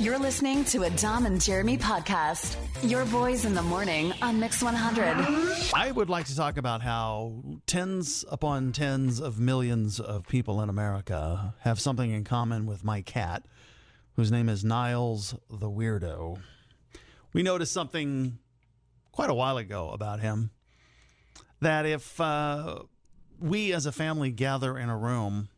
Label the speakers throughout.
Speaker 1: You're listening to a Dom and Jeremy podcast. Your boys in the morning on Mix 100.
Speaker 2: I would like to talk about how tens upon tens of millions of people in America have something in common with my cat, whose name is Niles the Weirdo. We noticed something quite a while ago about him, that if we as a family gather in a room,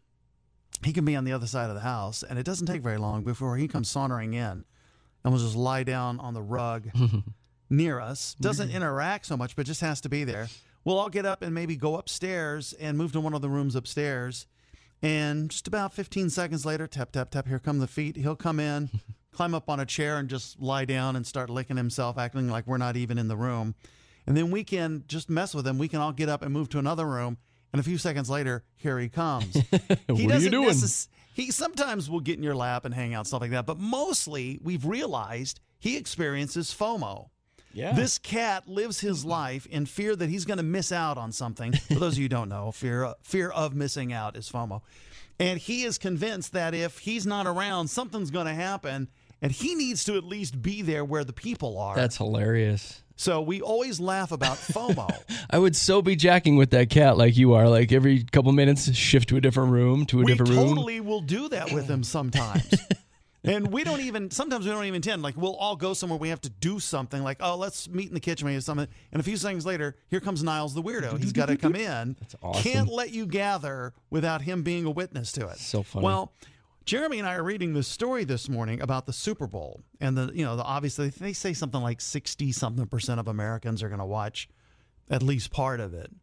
Speaker 2: he can be on the other side of the house, and it doesn't take very long before he comes sauntering in and will just lie down on the rug near us. Doesn't interact so much, but just has to be there. We'll all get up and maybe go upstairs and move to one of the rooms upstairs. And just about 15 seconds later, tap, tap, tap, here come the feet. He'll come in, climb up on a chair and just lie down and start licking himself, acting like we're not even in the room. And then we can just mess with him. We can all get up and move to another room. And a few seconds later, here he comes.
Speaker 3: What are you doing?
Speaker 2: He sometimes will get in your lap and hang out, stuff like that. But mostly, we've realized he experiences FOMO.
Speaker 3: Yeah.
Speaker 2: This cat lives his life in fear that he's going to miss out on something. For those of you who don't know, fear of missing out is FOMO. And he is convinced that if he's not around, something's going to happen. And he needs to at least be there where the people are.
Speaker 3: That's hilarious.
Speaker 2: So we always laugh about FOMO.
Speaker 3: I would so be jacking with that cat like you are. Like every couple minutes, shift to a different room,
Speaker 2: We totally will do that with him sometimes. And sometimes we don't even intend. Like we'll all go somewhere, we have to do something. Like, oh, let's meet in the kitchen, maybe something. And a few seconds later, here comes Niles the Weirdo. He's got to come in. That's
Speaker 3: awesome.
Speaker 2: Can't let you gather without him being a witness to it.
Speaker 3: So funny.
Speaker 2: Well, Jeremy and I are reading this story this morning about the Super Bowl, and obviously they say something like 60-something% of Americans are going to watch at least part of it.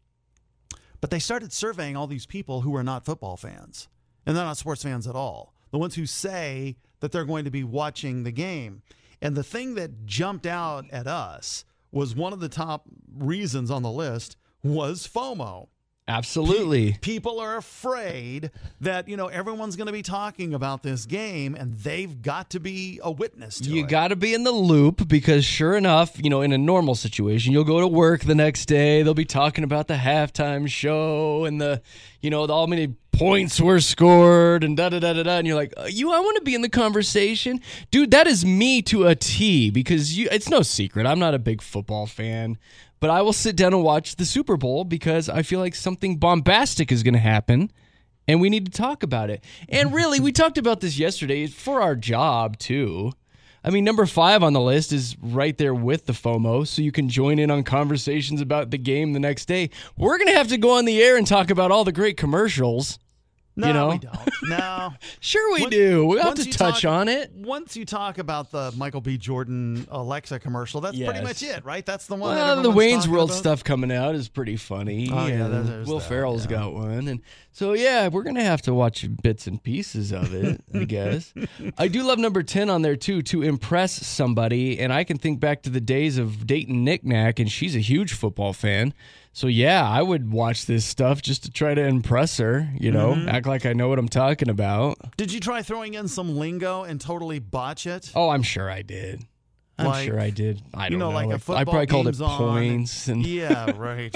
Speaker 2: But they started surveying all these people who are not football fans, and they're not sports fans at all. The ones who say that they're going to be watching the game. And the thing that jumped out at us was one of the top reasons on the list was FOMO.
Speaker 3: Absolutely.
Speaker 2: People are afraid that, everyone's going to be talking about this game and they've got to be a witness to it.
Speaker 3: You got to be in the loop because sure enough, in a normal situation, you'll go to work the next day. They'll be talking about the halftime show and how many points were scored and da-da-da-da-da. And you're like, I want to be in the conversation. Dude, that is me to a T because it's no secret. I'm not a big football fan. But I will sit down and watch the Super Bowl because I feel like something bombastic is going to happen, and we need to talk about it. And really, we talked about this yesterday for our job, too. I mean, number 5 on the list is right there with the FOMO, so you can join in on conversations about the game the next day. We're going to have to go on the air and talk about all the great commercials.
Speaker 2: No, we don't. No.
Speaker 3: Sure we do. We have to touch on it.
Speaker 2: Once you talk about the Michael B. Jordan Alexa commercial, that's pretty much it, right? That's the one.
Speaker 3: Well, the Wayne's World stuff coming out is pretty funny.
Speaker 2: Oh, yeah, there's
Speaker 3: Will Ferrell's got one. And so, yeah, we're going to have to watch bits and pieces of it, I guess. I do love number 10 on there, too, to impress somebody. And I can think back to the days of dating Knick Knack, and she's a huge football fan. So, yeah, I would watch this stuff just to try to impress her, act like I know what I'm talking about.
Speaker 2: Did you try throwing in some lingo and totally botch it?
Speaker 3: Oh, I'm sure I did. I'm sure I did. I don't know.
Speaker 2: Like a football
Speaker 3: I probably called it
Speaker 2: game's
Speaker 3: points.
Speaker 2: Yeah, right.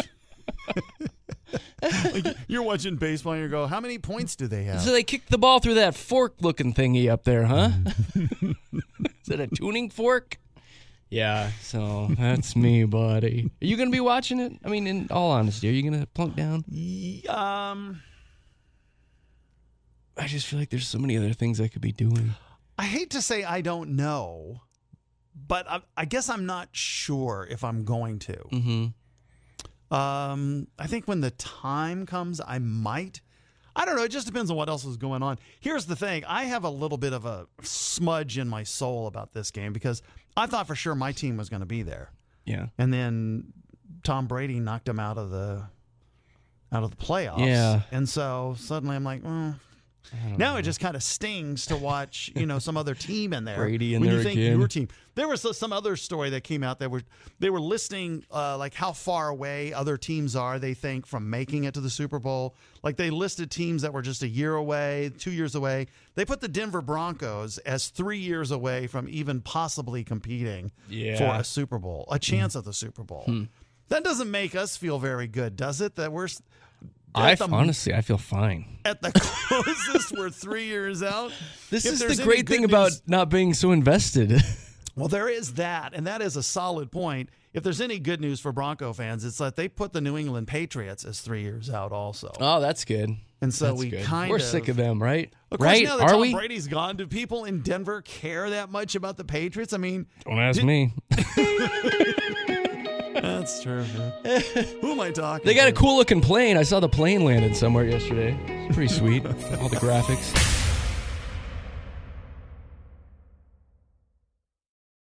Speaker 2: Like you're watching baseball and you go, how many points do they have?
Speaker 3: So they kicked the ball through that fork-looking thingy up there, huh? Is it a tuning fork? Yeah, so that's me, buddy. Are you going to be watching it? I mean, in all honesty, are you going to plunk down? I just feel like there's so many other things I could be doing.
Speaker 2: I hate to say I don't know, but I guess I'm not sure if I'm going to.
Speaker 3: Mm-hmm.
Speaker 2: I think when the time comes, I might. I don't know. It just depends on what else is going on. Here's the thing. I have a little bit of a smudge in my soul about this game because I thought for sure my team was going to be there.
Speaker 3: Yeah.
Speaker 2: And then Tom Brady knocked him out of the playoffs.
Speaker 3: Yeah.
Speaker 2: And so suddenly I'm like, now it just kind of stings to watch, some other team in there.
Speaker 3: Brady in
Speaker 2: when
Speaker 3: there
Speaker 2: you think
Speaker 3: again.
Speaker 2: your team. There was some other story that came out that they were listing like how far away other teams are, they think, from making it to the Super Bowl. Like they listed teams that were just a year away, 2 years away. They put the Denver Broncos as 3 years away from even possibly competing for a Super Bowl, a chance at the Super Bowl. That doesn't make us feel very good, does it? That
Speaker 3: Honestly, I feel fine.
Speaker 2: At the closest, we're 3 years out.
Speaker 3: This
Speaker 2: If
Speaker 3: is
Speaker 2: there's
Speaker 3: the
Speaker 2: any
Speaker 3: great
Speaker 2: good
Speaker 3: thing about
Speaker 2: news-
Speaker 3: not being so invested.
Speaker 2: Well, there is that, and that is a solid point. If there's any good news for Bronco fans, it's that they put the New England Patriots as 3 years out also.
Speaker 3: Oh, that's good.
Speaker 2: And so
Speaker 3: That's
Speaker 2: we
Speaker 3: good.
Speaker 2: kind
Speaker 3: We're
Speaker 2: of
Speaker 3: sick of them, right?
Speaker 2: Of course,
Speaker 3: Right?
Speaker 2: now that
Speaker 3: Are
Speaker 2: Tom
Speaker 3: we?
Speaker 2: Brady's gone, do people in Denver care that much about the Patriots? I mean,
Speaker 3: Don't ask me.
Speaker 2: that's true. Who am I talking
Speaker 3: They got a
Speaker 2: to?
Speaker 3: cool looking plane. I saw the plane landed somewhere yesterday. It's pretty sweet. All the graphics.